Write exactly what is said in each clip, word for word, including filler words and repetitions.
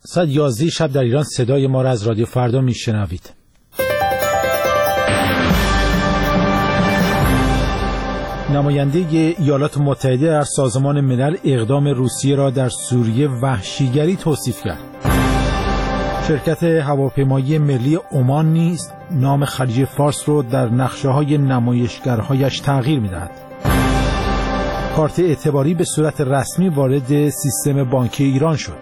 ساعت یازده شب در ایران صدای ما را از رادیو فردا میشنوید. نماینده ایالات متحده در سازمان ملل اقدام روسیه را در سوریه وحشیگری توصیف کرد. شرکت هواپیمایی ملی عمان نیز نام خلیج فارس را در نقشه‌های نمایشگرهایش تغییر می‌دهد. کارت اعتباری به صورت رسمی وارد سیستم بانکی ایران شد.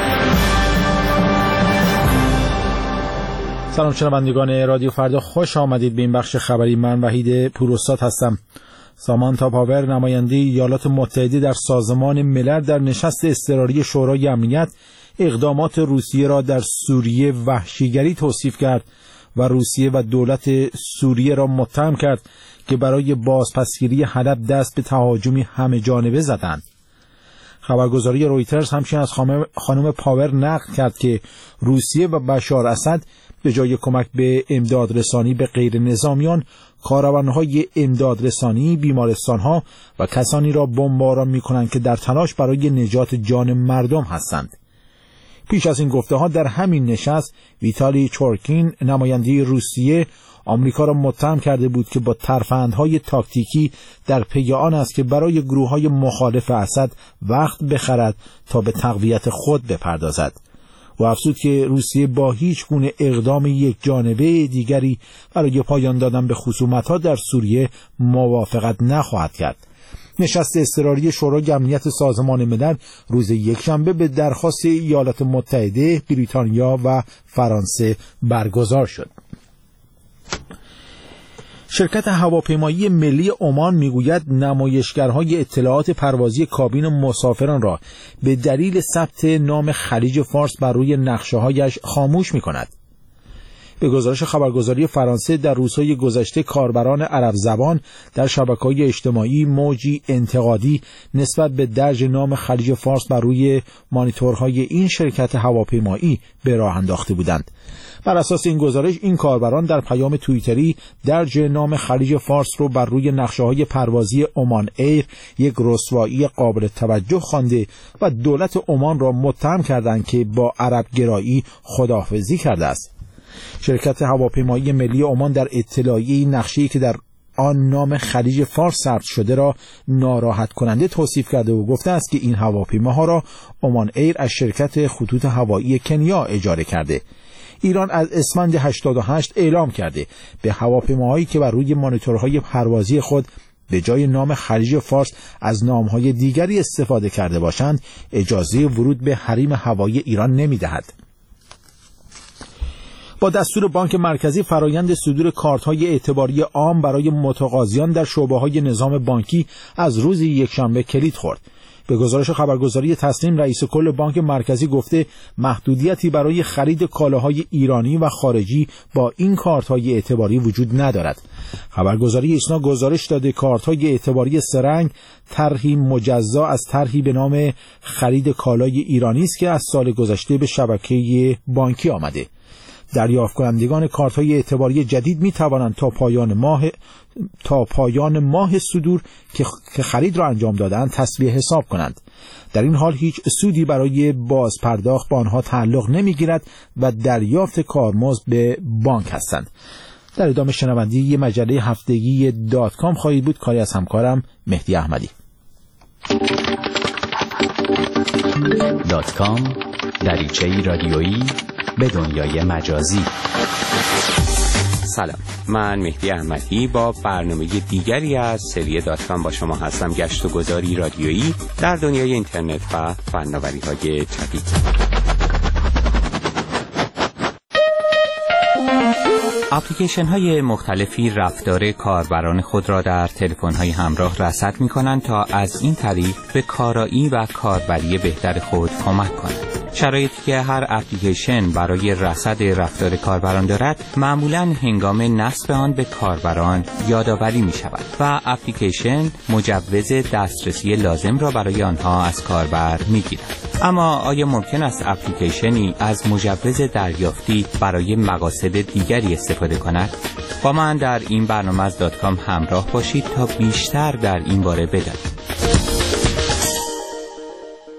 سلام شنوندگان رادیو فردا، خوش آمدید به این بخش خبری. من وحید پوراستاد هستم. سامانتا پاور، نماینده ایالات متحده در سازمان ملل، در نشست اضطراری شورای امنیت اقدامات روسیه را در سوریه وحشیگری توصیف کرد و روسیه و دولت سوریه را متهم کرد که برای بازپسگیری حلب دست به تهاجمی همه جانبه زدند. خبرگزاری رویترز همچنین از خانم پاور نقل کرد که روسیه و بشار اسد به جای کمک به امدادرسانی به غیر نظامیان، کاروانهای امدادرسانی، بیمارستانها و کسانی را بمباران می‌کنند که در تلاش برای نجات جان مردم هستند. پیش از این گفته‌ها در همین نشست ویتالی چورکین، نماینده روسیه، آمریکا را متهم کرده بود که با ترفندهای تاکتیکی در پی آن است که برای گروه‌های مخالف اسد وقت بخرد تا به تقویت خود بپردازد. و افزود که روسیه با هیچ گونه اقدام یک جانبه دیگری برای پایان دادن به خصومت‌ها در سوریه موافقت نخواهد کرد. نشست اضطراری شورای امنیت سازمان ملل روز یکشنبه به درخواست ایالات متحده، بریتانیا و فرانسه برگزار شد. شرکت هواپیمایی ملی عمان میگوید نمایشگرهای اطلاعات پروازی کابین مسافران را به دلیل ثبت نام خلیج فارس بر روی نقشه‌هایش خاموش می‌کند. به گزارش خبرگزاری فرانسه، در روزهای گذشته کاربران عرب زبان در شبکه‌های اجتماعی موجی انتقادی نسبت به درج نام خلیج فارس بر روی مانیتورهای این شرکت هواپیمایی به راه انداخته بودند. بر اساس این گزارش، این کاربران در پیام توییتری درج نام خلیج فارس رو بر روی نقشه‌های پروازی عمان ایر یک رسوایی قابل توجه خوانده و دولت عمان را متهم کردند که با عرب گرایی خداحافظی کرده است. شرکت هواپیمایی ملی عمان در اطلاعیه نقشه‌ای که در آن نام خلیج فارس ثبت شده را ناراحت کننده توصیف کرده و گفته است که این هواپیماها را عمان ایر از شرکت خطوط هوایی کنیا اجاره کرده. ایران از اسفند هشتاد و هشت اعلام کرده به هواپیماهایی که بر روی مانیتورهای پروازی خود به جای نام خلیج فارس از نامهای دیگری استفاده کرده باشند اجازه ورود به حریم هوایی ایران نمی‌دهد. با دستور بانک مرکزی، فرایند صدور کارت‌های اعتباری عام برای متقاضیان در شعبه‌های نظام بانکی از روز یکشنبه کلید خورد. به گزارش خبرگزاری تسنیم، رئیس کل بانک مرکزی گفته محدودیتی برای خرید کالاهای ایرانی و خارجی با این کارت‌های اعتباری وجود ندارد. خبرگزاری ایسنا گزارش داده کارت‌های اعتباری سرنگ طرحی مجزا از طرحی به نام خرید کالای ایرانی است که از سال گذشته به شبکه بانکی آمده. دریافت کنندگان کارت‌های اعتباری جدید می توانند تا پایان ماه تا پایان ماه صدور که خرید را انجام دادند تسویه حساب کنند. در این حال هیچ سودی برای باز پرداخت به آنها تعلق نمی‌گیرد و دریافت کارمزد به بانک هستند. در ادامه شنوندگی مجله هفتگی دات کام خواهید بود. کاری از همکارم مهدی احمدی. دات کام، دریچه‌ای رادیویی به دنیای مجازی. سلام، من مهدی احمدی با برنامه دیگری از سری دات کام با شما هستم. گشت و گذاری رادیویی در دنیای اینترنت و فناوری‌های جدید. اپلیکیشن های مختلفی رفتار کاربران خود را در تلفن های همراه رصد می کنند تا از این طریق به کارایی و کاربری بهتر خود کمک کنند. شرایطی که هر اپلیکیشن برای رصد رفتار کاربران دارد معمولاً هنگام نصب آن به کاربران یادآوری می شود و اپلیکیشن مجوز دسترسی لازم را برای آنها از کاربر می گیرد. اما آیا ممکن است اپلیکیشنی از مجوز دریافتی برای مقاصد دیگری استفاده کند؟ با من در این برنامه از دات کام همراه باشید تا بیشتر در این باره بدانید.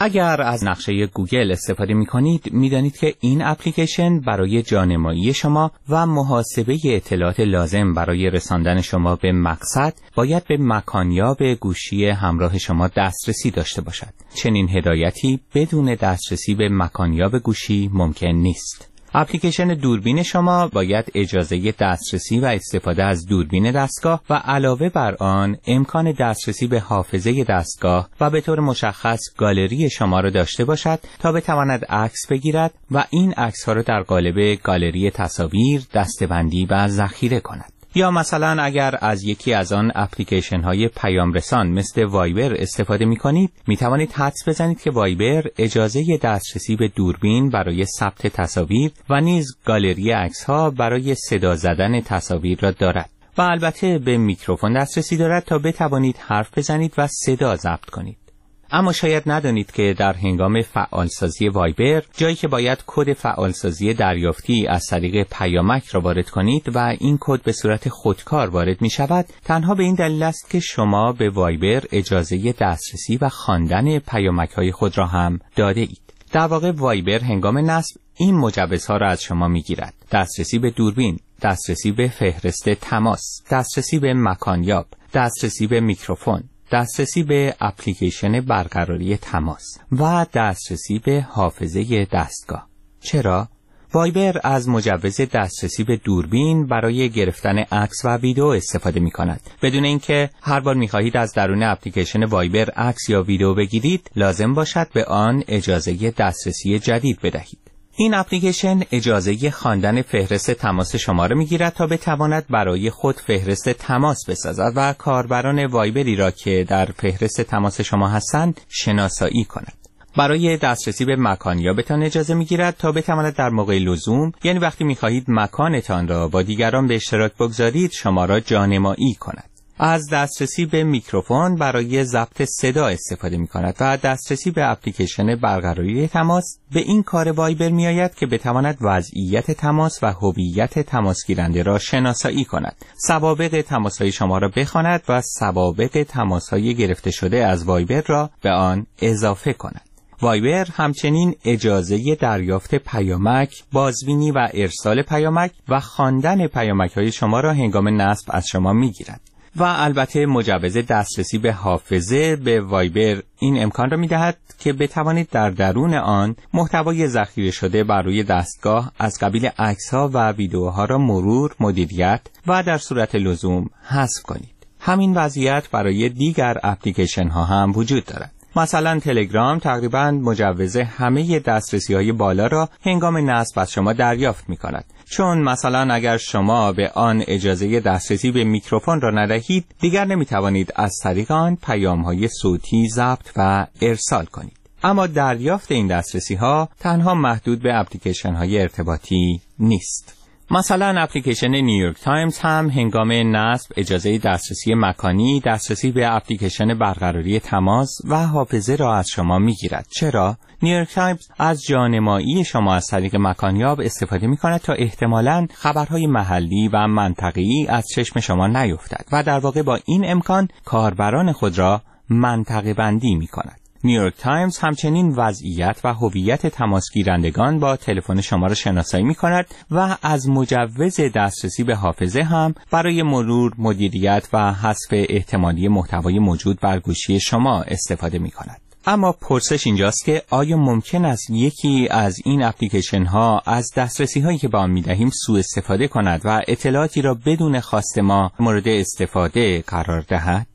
اگر از نقشه گوگل استفاده می کنید می دانید که این اپلیکیشن برای جانمایی شما و محاسبه اطلاعات لازم برای رساندن شما به مقصد باید به مکانیاب گوشی همراه شما دسترسی داشته باشد. چنین هدایتی بدون دسترسی به مکانیاب گوشی ممکن نیست. اپلیکیشن دوربین شما باید اجازه دسترسی و استفاده از دوربین دستگاه و علاوه بر آن امکان دسترسی به حافظه دستگاه و به طور مشخص گالری شما را داشته باشد تا بتواند عکس بگیرد و این عکس‌ها را در قالب گالری تصاویر دسته‌بندی و ذخیره کند. یا مثلا اگر از یکی از آن اپلیکیشن های پیام رسان مثل وایبر استفاده می کنید می توانید حدس بزنید که وایبر اجازه دسترسی به دوربین برای ثبت تصاویر و نیز گالری عکس ها برای صدا زدن تصاویر را دارد و البته به میکروفون دسترسی دارد تا بتوانید حرف بزنید و صدا ضبط کنید. اما شاید ندانید که در هنگام فعالسازی وایبر، جایی که باید کد فعالسازی دریافتی از طریق پیامک را وارد کنید و این کد به صورت خودکار وارد می شود، تنها به این دلیل است که شما به وایبر اجازه دسترسی و خواندن پیامک های خود را هم داده اید. در واقع وایبر هنگام نصب این مجوزها را از شما می گیرد: دسترسی به دوربین، دسترسی به فهرست تماس، دسترسی به مکانیاب، دسترسی به میکروفون، دسترسی به اپلیکیشن برقراری تماس و دسترسی به حافظه دستگاه. چرا؟ وایبر از مجوز دسترسی به دوربین برای گرفتن عکس و ویدیو استفاده می کند. بدون اینکه هر بار می خواهید از درون اپلیکیشن وایبر عکس یا ویدیو بگیرید، لازم باشد به آن اجازه دسترسی جدید بدهید. این اپلیکیشن اجازه خواندن فهرست تماس شما را می‌گیرد تا بتواند برای خود فهرست تماس بسازد و کاربران وایبری را که در فهرست تماس شما هستند شناسایی کند. برای دسترسی به مکانیابتان اجازه می‌گیرد تا بتواند در موقع لزوم، یعنی وقتی می‌خواهید مکانتان را با دیگران به اشتراک بگذارید، شما را جانمایی کند. از دسترسی به میکروفون برای ضبط صدا استفاده می کند و دسترسی به اپلیکیشن برقراری تماس به این کار وایبر می آید که بتواند وضعیت تماس و هویت تماس گیرنده را شناسایی کند، سوابق تماس های شما را بخواند و سوابق تماس های گرفته شده از وایبر را به آن اضافه کند. وایبر همچنین اجازه دریافت پیامک، بازبینی و ارسال پیامک و خواندن پیامک های شما را هنگام نصب از شما می گیرد. و البته مجوز دسترسی به حافظه به وایبر این امکان را می‌دهد که بتوانید در درون آن محتوای ذخیره شده بر روی دستگاه از قبیل عکس‌ها و ویدیوها را مرور، مدیریت و در صورت لزوم حذف کنید. همین وضعیت برای دیگر اپلیکیشن‌ها هم وجود دارد. مثلا تلگرام تقریباً مجوز همه دسترسی‌های بالا را هنگام نصب از شما دریافت می‌کند. چون مثلا اگر شما به آن اجازه دسترسی به میکروفون را ندهید، دیگر نمی‌توانید از طریق آن پیام‌های صوتی ضبط و ارسال کنید. اما دریافت این دسترسی‌ها تنها محدود به اپلیکیشن‌های ارتباطی نیست. مثلا اپلیکیشن نیویورک تایمز هم هنگام نصب اجازه دسترسی مکانی، دسترسی به اپلیکیشن برقراری تماس و حافظه را از شما می‌گیرد. چرا؟ نیویورک تایمز از جانمایی شما از طریق مکانیاب استفاده می‌کند تا احتمالاً خبرهای محلی و منطقه‌ای از چشم شما نیفتد و در واقع با این امکان کاربران خود را منطقه بندی می‌کند. نیویورک تایمز همچنین وضعیت و هویت تماس گیرندگان با تلفن شما را شناسایی می‌کند و از مجوز دسترسی به حافظه هم برای مرور، مدیریت و حذف احتمالی محتوای موجود بر گوشی شما استفاده می‌کند. اما پرسش اینجاست که آیا ممکن است یکی از این اپلیکیشن ها از دسترسی هایی که با آن می‌دهیم سوء استفاده کند و اطلاعاتی را بدون خواست ما مورد استفاده قرار دهد؟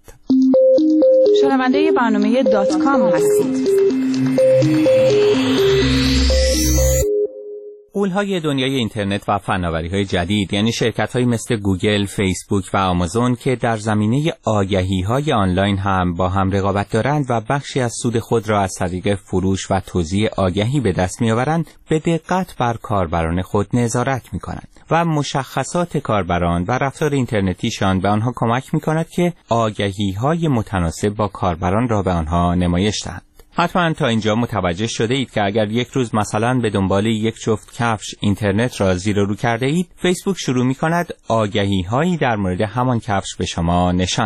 شنونده برنامه دات کام هستید. غول‌های دنیای اینترنت و فناوری‌های جدید، یعنی شرکت‌هایی مثل گوگل، فیسبوک و آمازون که در زمینه آگهی‌های آنلاین هم با هم رقابت دارند و بخشی از سود خود را از طریق فروش و توزیع آگهی به دست می‌آورند، به دقت بر کاربران خود نظارت می‌کنند و مشخصات کاربران و رفتار اینترنتیشان به آنها کمک می‌کند که آگهی‌های متناسب با کاربران را به آنها نمایش دهند. حتما تا اینجا متوجه شده اید که اگر یک روز مثلا به دنبال یک جفت کفش اینترنت را زیر و رو کرده اید، فیسبوک شروع می کند آگهی هایی در مورد همان کفش به شما نشان دهد.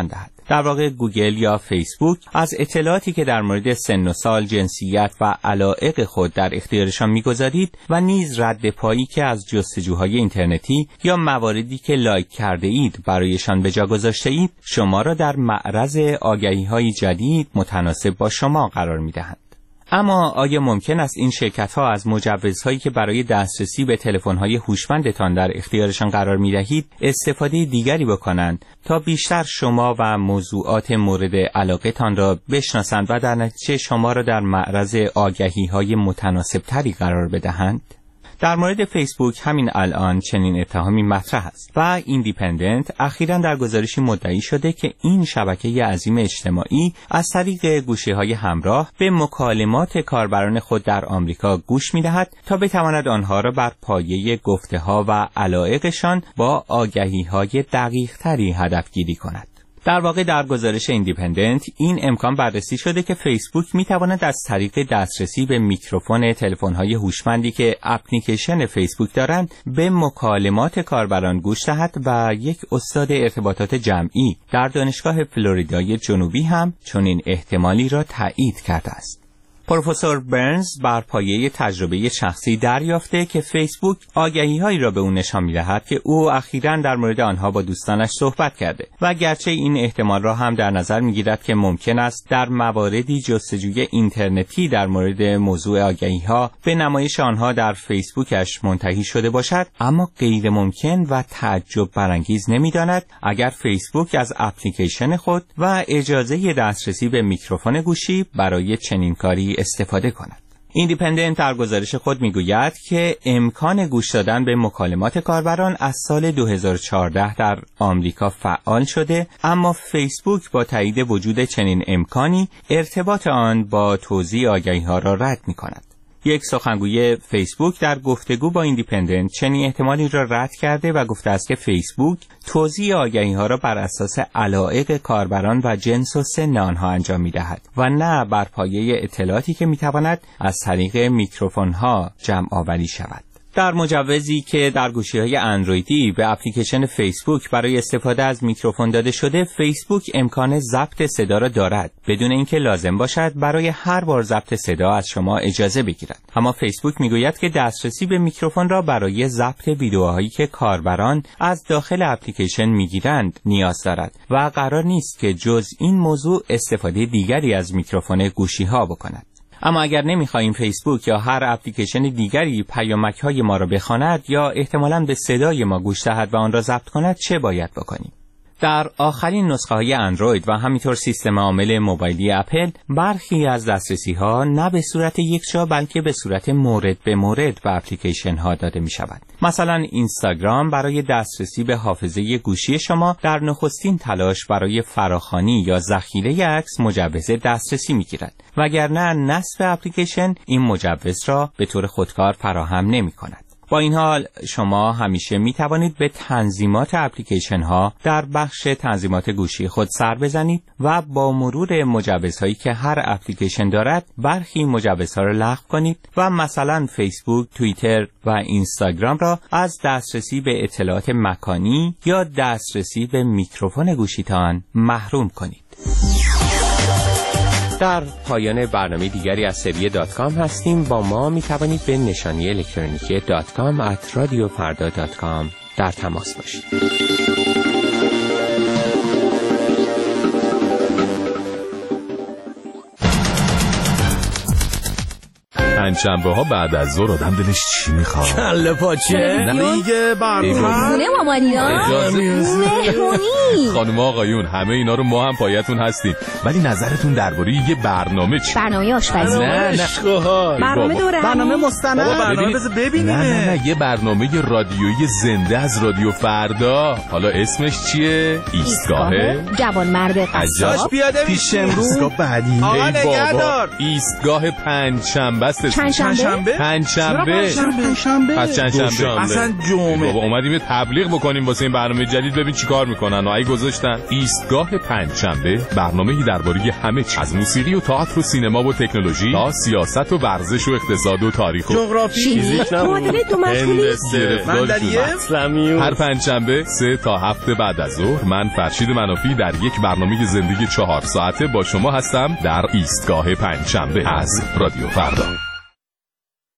در واقع گوگل یا فیسبوک از اطلاعاتی که در مورد سن و سال، جنسیت و علایق خود در اختیارشان می‌گذارید و نیز رد پایی که از جستجوهای اینترنتی یا مواردی که لایک کرده اید برایشان به جا گذاشته اید، شما را در معرض آگهی‌های جدید متناسب با شما قرار می‌دهند. اما آیا ممکن است این شرکت‌ها از مجوزهایی که برای دسترسی به تلفن‌های هوشمندتان در اختیارشان قرار می‌دهید استفاده دیگری بکنند تا بیشتر شما و موضوعات مورد علاقه‌تان را بشناسند و در نتیجه شما را در معرض آگهی‌های متناسب‌تری قرار بدهند؟ در مورد فیسبوک همین الان چنین اتهامی مطرح است و ایندیپندنت اخیراً در گزارشی مدعی شده که این شبکه عظیم اجتماعی از طریق گوشی‌های همراه به مکالمات کاربران خود در آمریکا گوش می‌دهد تا بتواند آنها را بر پایه گفته‌ها و علایقشان با آگهی‌های دقیق‌تری هدفگیری کند. در واقع در گزارش ایندیپندنت این امکان بررسی شده که فیسبوک میتواند از طریق دسترسی به میکروفون تلفن‌های هوشمندی که اپلیکیشن فیسبوک دارند به مکالمات کاربران گوش دهد و یک استاد ارتباطات جمعی در دانشگاه فلوریدای جنوبی هم چنین احتمالی را تایید کرده است. پروفسور برنز بر پایه تجربه شخصی دریافته که فیسبوک آگهی‌هایی را به او نشان می‌دهد که او اخیراً در مورد آنها با دوستانش صحبت کرده و گرچه این احتمال را هم در نظر می‌گیرد که ممکن است در مواردی جستجوی اینترنتی در مورد موضوع آگهی‌ها به نمایش آنها در فیسبوکش منتهی شده باشد، اما غیر ممکن و تعجب برانگیز نمی‌داند اگر فیسبوک از اپلیکیشن خود و اجازه دسترسی به میکروفون گوشی برای چنین کاری استفاده کند. ایندیپندنت در گزارش خود میگوید که امکان گوش دادن به مکالمات کاربران از سال دو هزار و چهارده در آمریکا فعال شده، اما فیسبوک با تایید وجود چنین امکانی ارتباط آن با توزیع آگهی‌ها را رد می‌کند. یک سخنگوی فیسبوک در گفتگو با ایندیپندنت چنین احتمالی را رد کرده و گفته است که فیسبوک توزیع آگهی‌ها را بر اساس علایق کاربران و جنس و سن آنها انجام می‌دهد و نه بر پایه اطلاعاتی که می‌تواند از طریق میکروفون‌ها جمع آوری شود. در مجوزی که در گوشی‌های اندرویدی به اپلیکیشن فیسبوک برای استفاده از میکروفون داده شده، فیسبوک امکان ضبط صدا را دارد بدون اینکه لازم باشد برای هر بار ضبط صدا از شما اجازه بگیرد. اما فیسبوک میگوید که دسترسی به میکروفون را برای ضبط ویدیوهایی که کاربران از داخل اپلیکیشن میگیرند نیاز دارد و قرار نیست که جز این موضوع استفاده دیگری از میکروفون گوشی‌ها بکند. اما اگر نمی‌خواهیم فیسبوک یا هر اپلیکیشن دیگری پیامک‌های ما را بخواند یا احتمالاً به صدای ما گوش دهد و آن را ضبط کند، چه باید بکنیم؟ در آخرین نسخه‌های اندروید و همینطور سیستم عامل موبایلی اپل برخی از دسترسی‌ها نه به صورت یکجا بلکه به صورت مورد به مورد به اپلیکیشن‌ها داده می‌شود. مثلا اینستاگرام برای دسترسی به حافظه گوشی شما در نخستین تلاش برای فراخوانی یا ذخیره عکس مجوز دسترسی می‌گیرد، وگرنه نصب اپلیکیشن این مجوز را به طور خودکار فراهم نمی‌کند. با این حال شما همیشه می توانید به تنظیمات اپلیکیشن ها در بخش تنظیمات گوشی خود سر بزنید و با مرور مجوزهایی که هر اپلیکیشن دارد برخی مجوزها را لغو کنید و مثلا فیسبوک، توییتر و اینستاگرام را از دسترسی به اطلاعات مکانی یا دسترسی به میکروفون گوشیتان محروم کنید. در پایان برنامه دیگری از سری دات کام هستیم. با ما می توانید به نشانی الکترونیکی دات کام ات رادیو فردا دات کام در تماس باشید. پنجشنبه ها بعد از ظهر آدم دلش چی میخواد؟ کله پاچه؟ نه دیگه برنامه خونه مامانیا مهمونی. خانم آقایون همه اینا رو ما هم پایتون هستیم، ولی نظرتون درباره یه برنامه چی؟ برنامه آشپزی. نه نه برنامه دوره برنامه مستند. برنامه بذار ببینیم. نه نه نه یه برنامه رادیویی زنده از رادیو فردا. حالا اسمش چیه؟ ایستگاه جوان مرد قصاب. پیاده پیش امروز. ایستگاه بعدی. آقا نگهدار. ایستگاه پنجشنبه است. پنجشنبه پنجشنبه پنجشنبه پس چند شنبه اصلا جمعه. بابا اومدیم یه تبلیغ بکنیم واسه این برنامه جدید، ببین چیکار میکنن. اگه گذاشتن ایستگاه پنجشنبه، برنامه‌ای درباره همه چیز از موسیقی و تئاتر و سینما و تکنولوژی تا سیاست و ورزش و اقتصاد و تاریخ و جغرافی، فیزیک، معادله دو مشغولی، هندسه، هر پنجشنبه سه تا هفت بعد از ظهر من فرشید منافی در یک برنامه زندگی چهار ساعته با شما هستم در ایستگاه پنجشنبه از رادیو فردا.